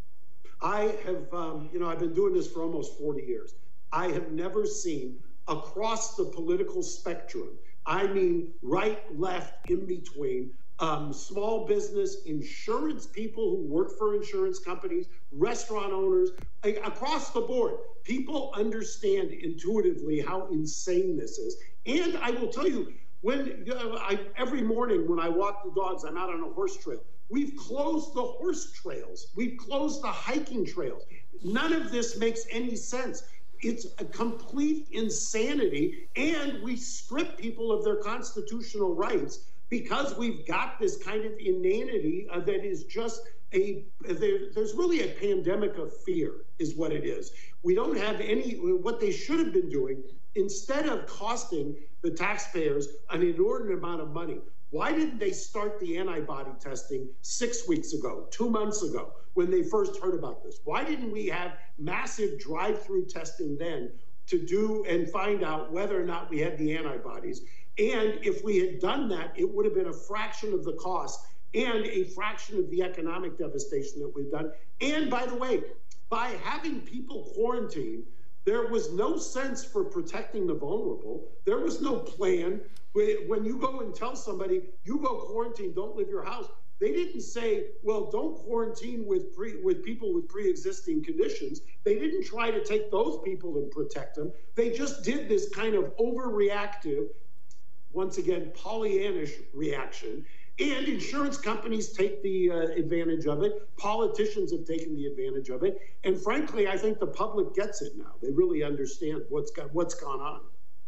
I have, I've been doing this for almost 40 years. I have never seen across the political spectrum, I mean right, left, in between, small business, insurance people who work for insurance companies, restaurant owners, across the board. People understand intuitively how insane this is. And I will tell you, every morning when I walk the dogs, I'm out on a horse trail. We've closed the horse trails. We've closed the hiking trails. None of this makes any sense. It's a complete insanity, and we strip people of their constitutional rights because we've got this kind of inanity that is just there's really a pandemic of fear is what it is. We don't have what they should have been doing, instead of costing the taxpayers an inordinate amount of money. Why didn't they start the antibody testing 6 weeks ago, 2 months ago, when they first heard about this? Why didn't we have massive drive-through testing then to do and find out whether or not we had the antibodies? And if we had done that, it would have been a fraction of the cost and a fraction of the economic devastation that we've done. And by the way, by having people quarantined, there was no sense for protecting the vulnerable. There was no plan. When you go and tell somebody, you go quarantine, don't leave your house, they didn't say, well, don't quarantine with people with pre-existing conditions. They didn't try to take those people and protect them. They just did this kind of overreactive, once again, Pollyannish reaction. And insurance companies take the advantage of it. Politicians have taken the advantage of it. And frankly, I think the public gets it now. They really understand what's gone on.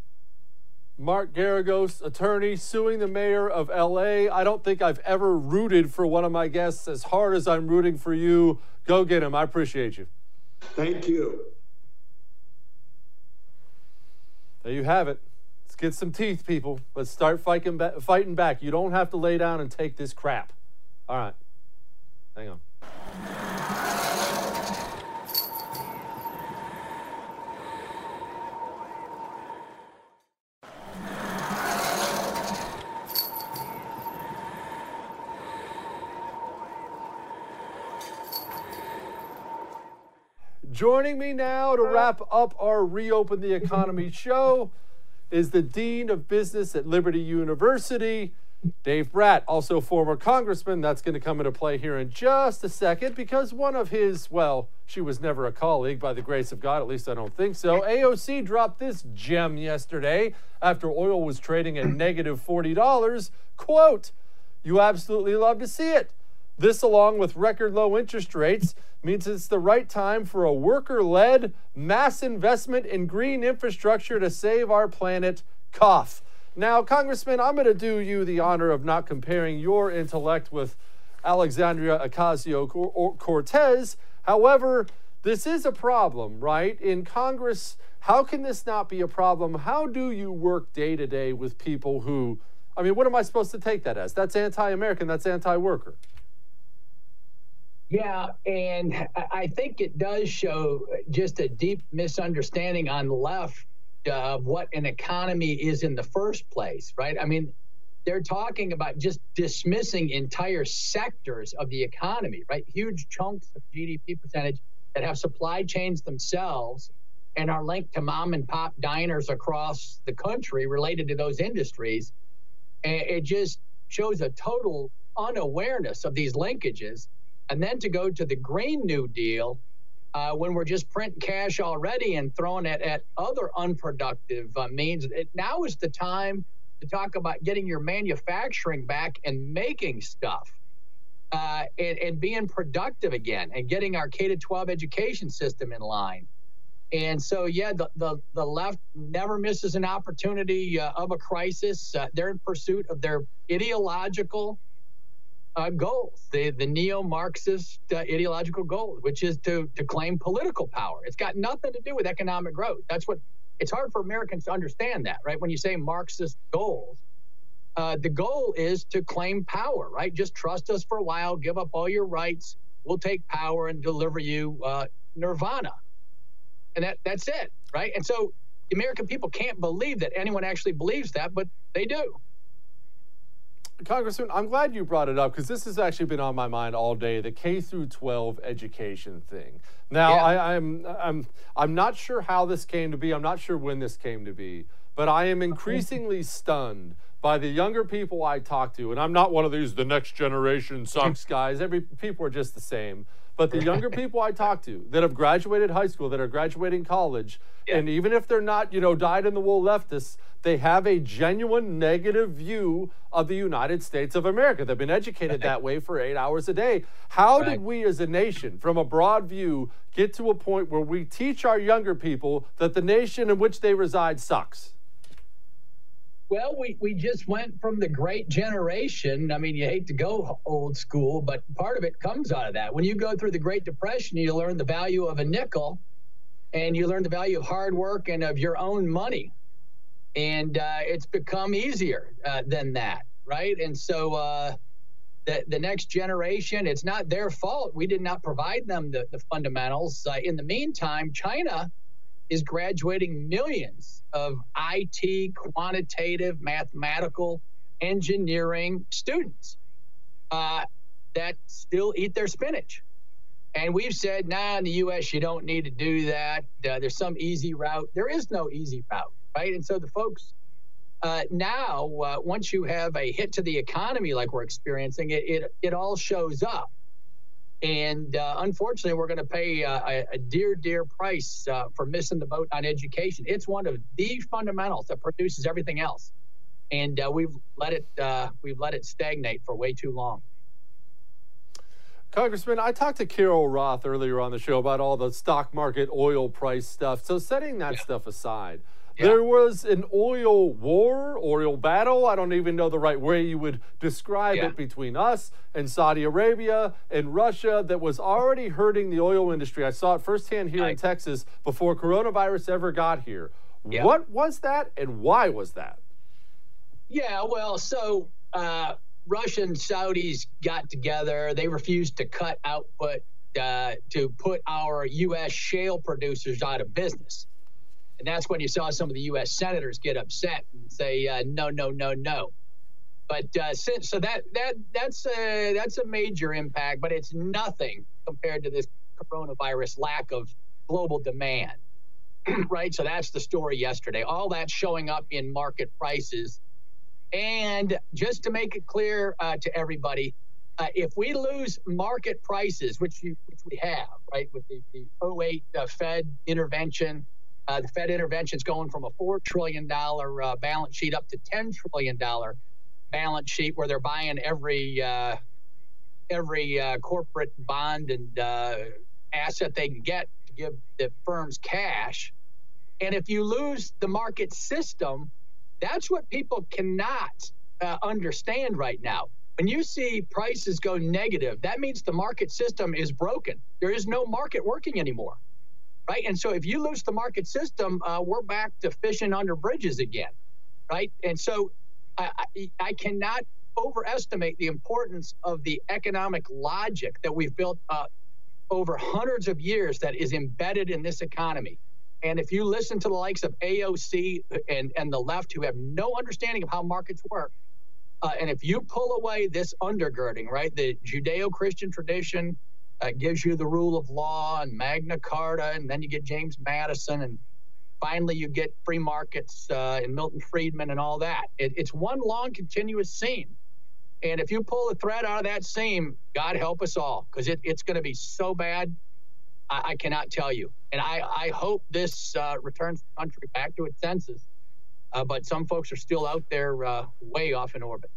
Mark Geragos, attorney, suing the mayor of LA. I don't think I've ever rooted for one of my guests as hard as I'm rooting for you. Go get him. I appreciate you. Thank you. There you have it. Let's get some teeth, people. Let's start fighting back. You don't have to lay down and take this crap. All right. Hang on. Joining me now to wrap up our Reopen the Economy show is the Dean of Business at Liberty University, Dave Brat, also former congressman. That's going to come into play here in just a second because one of his, well, she was never a colleague by the grace of God, at least I don't think so. AOC dropped this gem yesterday after oil was trading at negative $40. Quote, "You absolutely love to see it. This, along with record low interest rates, means it's the right time for a worker-led mass investment in green infrastructure to save our planet. Cough. Now, Congressman, I'm going to do you the honor of not comparing your intellect with Alexandria Ocasio-Cortez. However, this is a problem, right? In Congress, how can this not be a problem? How do you work day to day with people who, I mean, what am I supposed to take that as? That's anti-American, that's anti-worker. Yeah, and I think it does show just a deep misunderstanding on the left of what an economy is in the first place, right? I mean, they're talking about just dismissing entire sectors of the economy, right? Huge chunks of GDP percentage that have supply chains themselves and are linked to mom and pop diners across the country related to those industries. And it just shows a total unawareness of these linkages. And then to go to the Green New Deal, when we're just printing cash already and throwing it at other unproductive means, now is the time to talk about getting your manufacturing back and making stuff and being productive again and getting our K-12 education system in line. And so, yeah, the left never misses an opportunity of a crisis. They're in pursuit of their ideological goals, the neo-Marxist ideological goals, which is to claim political power. It's got nothing to do with economic growth. That's what it's hard for Americans to understand that, right? When you say Marxist goals, the goal is to claim power, right? Just trust us for a while, give up all your rights, we'll take power and deliver you nirvana. And that's it, right? And so the American people can't believe that anyone actually believes that, but they do. Congressman, I'm glad you brought it up because this has actually been on my mind all day, the K through 12 education thing. Now, yeah. I'm not sure how this came to be. I'm not sure when this came to be, but I am increasingly stunned by the younger people I talk to, and I'm not one of these the next generation sucks guys. People are just the same. But the younger people I talk to that have graduated high school, that are graduating college, and even if they're not, dyed-in-the-wool leftists, they have a genuine negative view of the United States of America. They've been educated that way for 8 hours a day. How did we as a nation, from a broad view, get to a point where we teach our younger people that the nation in which they reside sucks? Well, we just went from the great generation. I mean, you hate to go old school, but part of it comes out of that. When you go through the Great Depression, you learn the value of a nickel, and you learn the value of hard work and of your own money. And it's become easier than that, right? And so the next generation, it's not their fault. We did not provide them the fundamentals. In the meantime, China is graduating millions of IT, quantitative, mathematical, engineering students that still eat their spinach. And we've said, in the U.S., you don't need to do that. There's some easy route. There is no easy route, right? And so the folks now, once you have a hit to the economy like we're experiencing, it all shows up. And unfortunately, we're going to pay a dear price for missing the boat on education. It's one of the fundamentals that produces everything else, and we've let it stagnate for way too long. Congressman, I talked to Carol Roth earlier on the show about all the stock market oil price stuff. So setting that stuff aside, there was an oil war, oil battle. I don't even know the right way you would describe it between us and Saudi Arabia and Russia that was already hurting the oil industry. I saw it firsthand here in Texas before coronavirus ever got here. What was that and why was that? Yeah, well, so Russia and Saudis got together. They refused to cut output to put our U.S. shale producers out of business. And that's when you saw some of the U.S. senators get upset and say, no. But so that's a major impact, but it's nothing compared to this coronavirus lack of global demand, right? So that's the story yesterday. All that's showing up in market prices. And just to make it clear to everybody, if we lose market prices, which we have, right, with the 2008 Fed intervention, the Fed intervention's going from a $4 trillion balance sheet up to $10 trillion balance sheet, where they're buying every every corporate bond and asset they can get to give the firms cash. And if you lose the market system, that's what people cannot understand right now. When you see prices go negative, that means the market system is broken. There is no market working anymore, right? And so if you lose the market system, we're back to fishing under bridges again, right? And so I cannot overestimate the importance of the economic logic that we've built over hundreds of years that is embedded in this economy. And if you listen to the likes of AOC and the left, who have no understanding of how markets work, and if you pull away this undergirding, right, the Judeo-Christian tradition gives you the rule of law and Magna Carta, and then you get James Madison, and finally you get free markets and Milton Friedman and all that. It's one long continuous seam. And if you pull the thread out of that seam, God help us all, because it's going to be so bad, I cannot tell you. And I hope this returns the country back to its senses. But some folks are still out there way off in orbit.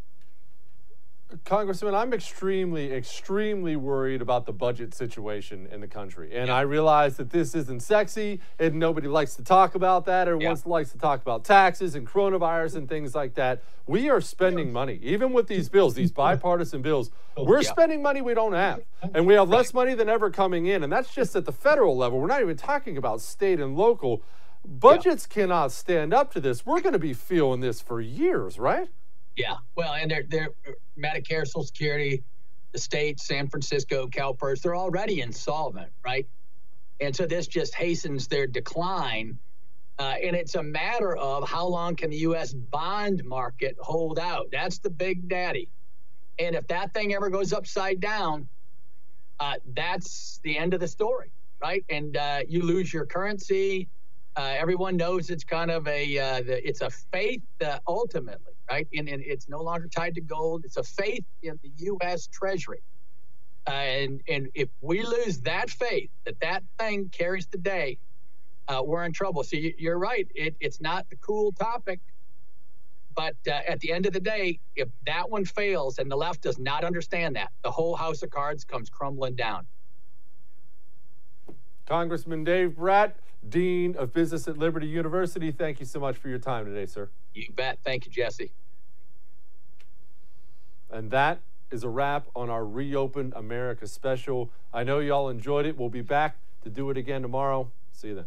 Congressman, I'm extremely, extremely worried about the budget situation in the country. And I realize that this isn't sexy and nobody likes to talk about that. Everyone likes to talk about taxes and coronavirus and things like that. We are spending money, even with these bills, these bipartisan bills. We're spending money we don't have. And we have less money than ever coming in. And that's just at the federal level. We're not even talking about state and local. Budgets cannot stand up to this. We're going to be feeling this for years, right? Yeah. Well, and they're Medicare, Social Security, the state, San Francisco, CalPERS, they're already insolvent, right? And so this just hastens their decline. And it's a matter of how long can the U.S. bond market hold out? That's the big daddy. And if that thing ever goes upside down, that's the end of the story, right? And you lose your currency. Everyone knows it's kind of it's a faith ultimately, right? And it's no longer tied to gold. It's a faith in the U.S. Treasury. And if we lose that faith, that thing carries the day, we're in trouble. So you're right. It's not the cool topic. But at the end of the day, if that one fails and the left does not understand that, the whole house of cards comes crumbling down. Congressman Dave Brat, Dean of Business at Liberty University, thank you so much for your time today, sir. You bet. Thank you, Jesse. And that is a wrap on our Reopen America special. I know y'all enjoyed it. We'll be back to do it again tomorrow. See you then.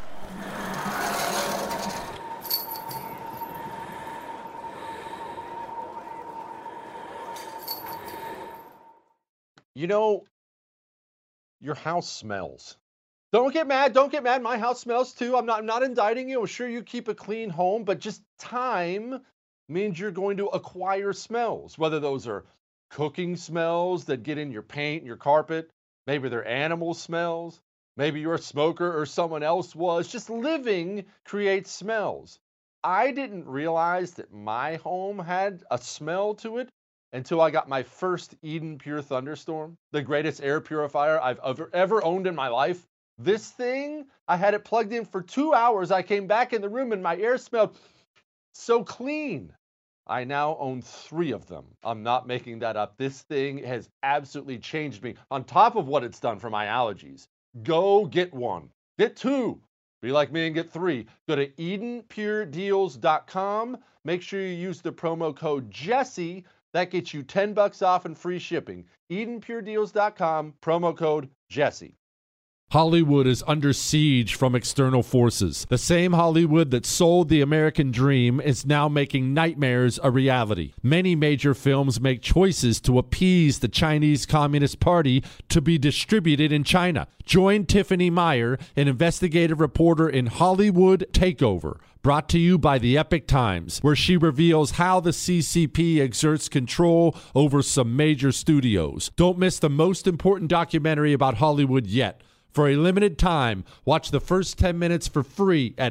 You know, your house smells. Don't get mad. Don't get mad. My house smells too. I'm not indicting you. I'm sure you keep a clean home, but just time means you're going to acquire smells, whether those are cooking smells that get in your paint and your carpet. Maybe they're animal smells. Maybe you're a smoker or someone else was. Just living creates smells. I didn't realize that my home had a smell to it until I got my first Eden Pure Thunderstorm, the greatest air purifier I've ever owned in my life. This thing, I had it plugged in for 2 hours. I came back in the room and my air smelled so clean. I now own 3 of them. I'm not making that up. This thing has absolutely changed me. On top of what it's done for my allergies, go get one. Get 2. Be like me and get 3. Go to EdenPureDeals.com. Make sure you use the promo code Jesse. That gets you $10 off and free shipping. EdenPureDeals.com, promo code Jesse. Hollywood is under siege from external forces. The same Hollywood that sold the American dream is now making nightmares a reality. Many major films make choices to appease the Chinese Communist Party to be distributed in China. Join Tiffany Meyer, an investigative reporter in Hollywood Takeover, brought to you by the Epic Times, where she reveals how the CCP exerts control over some major studios. Don't miss the most important documentary about Hollywood yet. For a limited time, watch the first 10 minutes for free at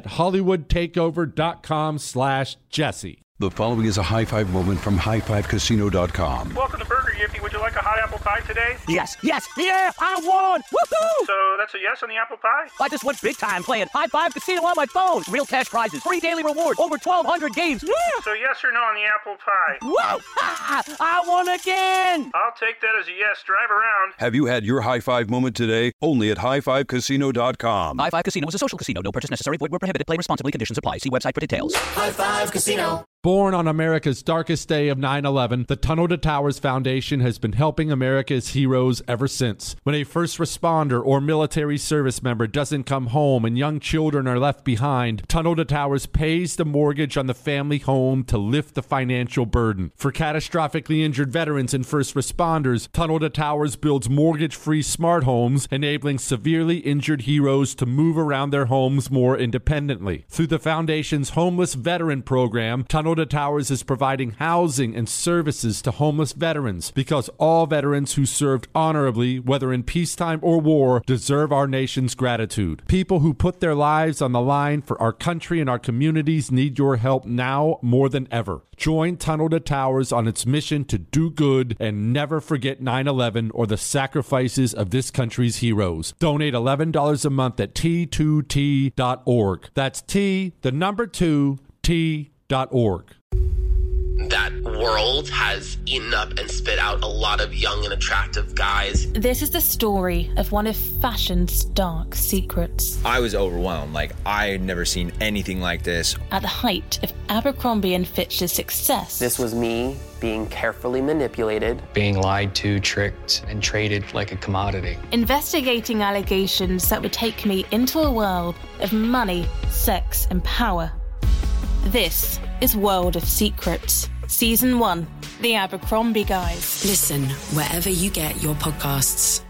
HollywoodTakeover.com/Jesse. The following is a high five moment from highfivecasino.com. Welcome to Burger Yippee. Would you like a hot apple pie? pie today? Yes, I won! Woohoo! So that's a yes on the apple pie? I just went big time playing High Five Casino on my phone. Real cash prizes, free daily rewards, over 1,200 games. Yeah! So yes or no on the apple pie? Whoa! I won again! I'll take that as a yes. Drive around. Have you had your high five moment today? Only at highfivecasino.com. High Five Casino is a social casino. No purchase necessary. Void where prohibited. Play responsibly. Conditions apply. See website for details. High Five Casino. Born on America's darkest day of 9/11, the Tunnel to Towers Foundation has been helping America's heroes ever since. When a first responder or military service member doesn't come home and young children are left behind, Tunnel to Towers pays the mortgage on the family home to lift the financial burden. For catastrophically injured veterans and first responders, Tunnel to Towers builds mortgage-free smart homes, enabling severely injured heroes to move around their homes more independently. Through the foundation's Homeless Veteran Program, Tunnel to Towers is providing housing and services to homeless veterans because all veterans who served honorably, whether in peacetime or war, deserve our nation's gratitude. People who put their lives on the line for our country and our communities need your help now more than ever. Join Tunnel to Towers on its mission to do good and never forget 9/11 or the sacrifices of this country's heroes. Donate $11 a month at T2T.org. That's T2T.org. That world has eaten up and spit out a lot of young and attractive guys. This is the story of one of fashion's dark secrets. I was overwhelmed. I had never seen anything like this. At the height of Abercrombie & Fitch's success. This was me being carefully manipulated. Being lied to, tricked, and traded like a commodity. Investigating allegations that would take me into a world of money, sex, and power. This is World of Secrets, Season 1, The Abercrombie Guys. Listen wherever you get your podcasts.